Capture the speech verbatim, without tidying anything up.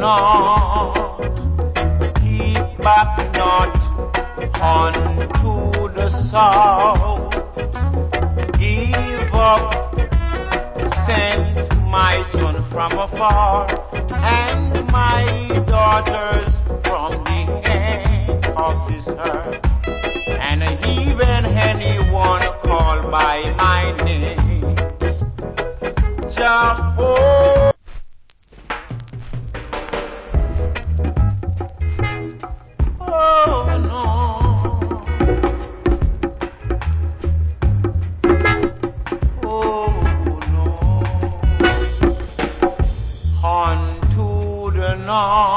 north, keep back not unto the south. Give up, sent my son from afar, and my daughters from the end of this earth, and even anyone called by my name, Jehovah. Oh no, oh no, unto the north.